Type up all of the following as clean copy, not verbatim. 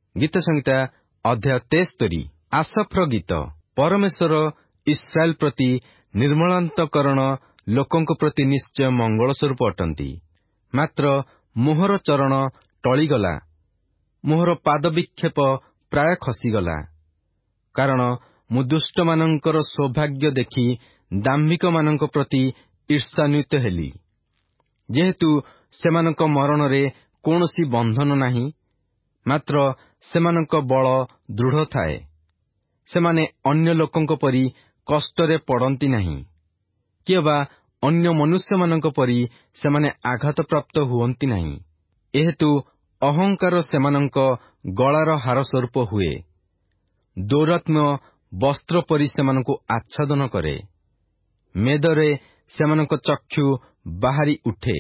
ଗୀତ ସଂହିତା ଅଧ୍ୟାୟ 73। ଆସଫର ଗୀତ। ପରମେଶ୍ୱର ଇସ୍ରାଏଲ ପ୍ରତି ନିର୍ମଳାନ୍ତକରଣ ଲୋକଙ୍କ ପ୍ରତି ନିଶ୍ଚୟ ମଙ୍ଗଳ ସ୍ୱରୂପ ଅଟନ୍ତି। ମାତ୍ର ମୋହର ଚରଣ ଟଳିଗଲା, ମୋହର ପାଦବିକ୍ଷେପ ପ୍ରାୟ ଖସିଗଲା। କାରଣ ମୁଁ ଦୁଷ୍ଟମାନଙ୍କର ସୌଭାଗ୍ୟ ଦେଖି ଦାମ୍ଭିକମାନଙ୍କ ପ୍ରତି ଈର୍ଷାନ୍ୱିତ ହେଲି। ଯେହେତୁ ସେମାନଙ୍କ ମରଣରେ କୌଣସି ବନ୍ଧନ ନାହିଁ, ମାତ୍ର ସେମାନଙ୍କ ବଳ ଦୃଢ଼ ଥାଏ। ସେମାନେ ଅନ୍ୟ ଲୋକଙ୍କ ପରି କଷ୍ଟରେ ପଡ଼ନ୍ତି ନାହିଁ, କିଏବା ଅନ୍ୟ ମନୁଷ୍ୟମାନଙ୍କ ପରି ସେମାନେ ଆଘାତପ୍ରାପ୍ତ ହୁଅନ୍ତି ନାହିଁ। ଏହେତୁ ଅହଙ୍କାର ସେମାନଙ୍କ ଗଳାର ହାର ସ୍ୱରୂପ ହୁଏ, ଦୌରାତ୍ମ୍ୟ ବସ୍ତ୍ର ପରି ସେମାନଙ୍କୁ ଆଚ୍ଛାଦନ କରେ। ମେଦରେ ସେମାନଙ୍କ ଚକ୍ଷୁ ବାହାରି ଉଠେ,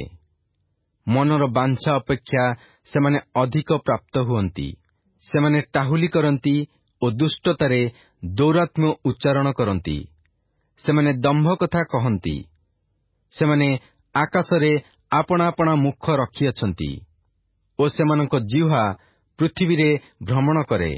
ମନର ବାଞ୍ଛା ଅପେକ୍ଷା ସେମାନେ ଅଧିକ ପ୍ରାପ୍ତ ହୁଅନ୍ତି। ସେମାନେ ଟାହୁଲି କରନ୍ତି ଓ ଦୁଷ୍ଟତାରେ ଦୌରାତ୍ମ୍ୟ ଉଚ୍ଚାରଣ କରନ୍ତି। ସେମାନେ ଦମ୍ଭ କଥା କହନ୍ତି। ସେମାନେ ଆକାଶରେ ଆପଣା ଆପଣା ମୁଖ ରଖିଅଛନ୍ତି ଓ ସେମାନଙ୍କ ଜିହ୍ୱା ପୃଥିବୀରେ ଭ୍ରମଣ କରେ।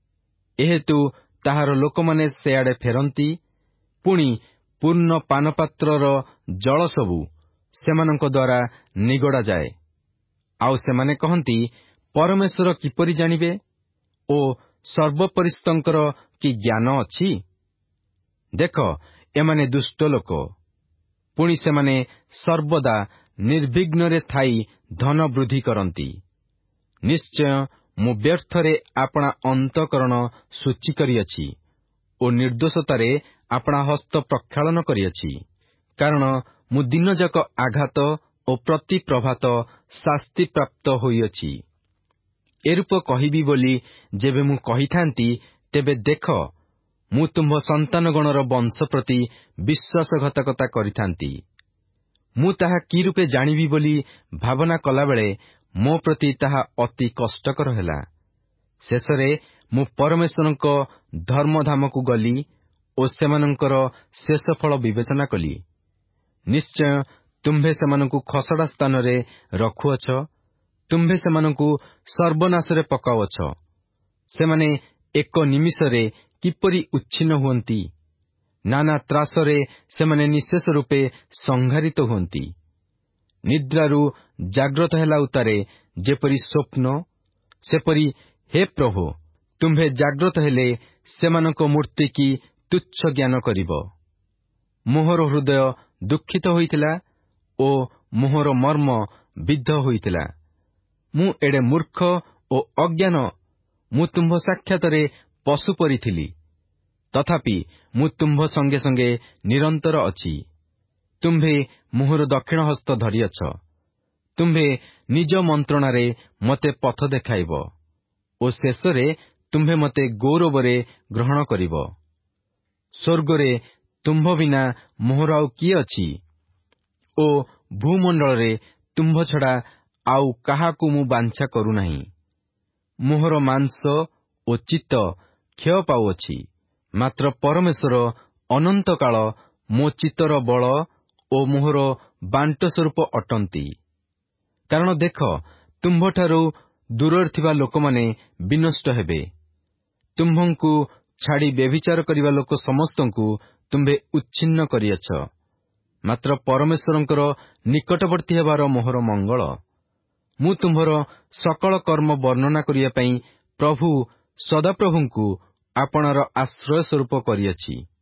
ଏହେତୁ ତାହାର ଲୋକମାନେ ସେଆଡ଼େ ଫେରନ୍ତି, ପୁଣି ପୂର୍ଣ୍ଣ ପାନପାତ୍ରର ଜଳ ସବୁ ସେମାନଙ୍କ ଦ୍ୱାରା ନିଗଡ଼ାଯାଏ। ଆଉ ସେମାନେ କହନ୍ତି, ପରମେଶ୍ୱର କିପରି ଜାଣିବେ ଓ ସର୍ବପରିସ୍ତଙ୍କର କି ଜ୍ଞାନ ଅଛି? ଦେଖ, ଏମାନେ ଦୁଷ୍ଟ ଲୋକ। ପୁଣି ସେମାନେ ସର୍ବଦା ନିର୍ବିଘ୍ନରେ ଥାଇ ଧନ ବୃଦ୍ଧି କରନ୍ତି। ନିଶ୍ଚୟ ମୁଁ ବ୍ୟର୍ଥରେ ଆପଣା ଅନ୍ତଃକରଣ ଶୁଚି କରିଅଛି ଓ ନିର୍ଦ୍ଦୋଷତାରେ ଆପଣା ହସ୍ତ ପ୍ରକ୍ଷାଳନ କରିଅଛି। କାରଣ ମୁଁ ଦିନଯାକ ଆଘାତ ଓ ପ୍ରତି ପ୍ରଭାତ ଶାସ୍ତିପ୍ରାପ୍ତ ହୋଇଅଛି। ଏରୂପ କହିବି ବୋଲି ଯେବେ ମୁଁ କହିଥାନ୍ତି, ତେବେ ଦେଖ, ମୁଁ ତୁମ୍ଭ ସନ୍ତାନଗଣର ବଂଶ ପ୍ରତି ବିଶ୍ୱାସଘାତକତା କରିଥାନ୍ତି। ମୁଁ ତାହା କି ରୂପେ ଜାଣିବି ବୋଲି ଭାବନା କଲାବେଳେ ମୋ ପ୍ରତି ତାହା ଅତି କଷ୍ଟକର ହେଲା। ଶେଷରେ ମୁଁ ପରମେଶ୍ୱରଙ୍କ ଧର୍ମଧାମକୁ ଗଲି ଓ ସେମାନଙ୍କର ଶେଷ ଫଳ ବିବେଚନା କଲି। ନିଶ୍ଚୟ ତୁମ୍ଭେ ସେମାନଙ୍କୁ ଖସଡ଼ା ସ୍ଥାନରେ ରଖୁଅଛ, ତୁମ୍ଭେ ସେମାନଙ୍କୁ ସର୍ବନାଶରେ ପକାଉଅଛ। ସେମାନେ ଏକ ନିମିଷରେ କିପରି ଉଚ୍ଛିନ୍ନ ହୁଅନ୍ତି! ନାନା ତ୍ରାସରେ ସେମାନେ ନିଃଶେଷ ରୂପେ ସଂହାରିତ ହୁଅନ୍ତି। ନିଦ୍ରାରୁ ଜାଗ୍ରତ ହେଲା ଉତ୍ତାରେ ଯେପରି ସ୍ୱପ୍ନ, ସେପରି ହେ ପ୍ରଭୁ, ତୁମ୍ଭେ ଜାଗ୍ରତ ହେଲେ ସେମାନଙ୍କ ମୂର୍ତ୍ତି କି ତୁଚ୍ଛ ଜ୍ଞାନ କରିବ। ମୋହର ହୃଦୟ ଦୁଃଖିତ ହୋଇଥିଲା ଓ ମୋହର ମର୍ମ ବିଦ୍ଧ ହୋଇଥିଲା। ମୁଁ ଏଡ଼େ ମୂର୍ଖ ଓ ଅଜ୍ଞାନ, ମୁଁ ତୁମ୍ଭ ସାକ୍ଷାତରେ ପଶୁ ପରି ଥିଲି। ତଥାପି ମୁଁ ତୁମ୍ଭ ସଙ୍ଗେ ସଙ୍ଗେ ନିରନ୍ତର ଅଛି। ତୁମ୍ଭେ ମୋହର ଦକ୍ଷିଣ ହସ୍ତ ଧରିଅଛ। ତୁମ୍ଭେ ନିଜ ମନ୍ତ୍ରଣାରେ ମୋତେ ପଥ ଦେଖାଇବ ଓ ଶେଷରେ ତୁମ୍ଭେ ମୋତେ ଗୌରବରେ ଗ୍ରହଣ କରିବ। ସ୍ୱର୍ଗରେ ତୁମ୍ଭ ବିନା ମୋହର ଆଉ କିଏ ଅଛି? ଓ ଭୂମଣ୍ଡଳରେ ତୁମ୍ଭ ଛଡ଼ା ଆଉ କାହାକୁ ମୁଁ ବାଞ୍ଛା କରୁନାହିଁ। ମୋହର ମାଂସ ଓ ଚିତ୍ତ କ୍ଷୟ ପାଉଅଛି, ମାତ୍ର ପରମେଶ୍ୱର ଅନନ୍ତକାଳ ମୋ ଚିତ୍ତର ବଳ ଓ ମୋହର ବାଣ୍ଟ ସ୍ୱରୂପ ଅଟନ୍ତି। କାରଣ ଦେଖ, ତୁମ୍ଭଠାରୁ ଦୂରରେ ଥିବା ଲୋକମାନେ ବିନଷ୍ଟ ହେବେ। ତୁମ୍ଭଙ୍କୁ ଛାଡ଼ି ବ୍ୟଭିଚାର କରିବା ଲୋକ ସମସ୍ତଙ୍କୁ ତୁମ୍ଭେ ଉଚ୍ଛିନ୍ନ କରିଅଛ। ମାତ୍ର ପରମେଶ୍ୱରଙ୍କର ନିକଟବର୍ତ୍ତୀ ହେବାର ମୋହର ମଙ୍ଗଳ। ମୁଁ ତୁମ୍ଭର ସକଳ କର୍ମ ବର୍ଣ୍ଣନା କରିବା ପାଇଁ ପ୍ରଭୁ ସଦାପ୍ରଭୁଙ୍କୁ ଆପଣାର ଆଶ୍ରୟ ସ୍ୱରୂପ କରିଅଛି।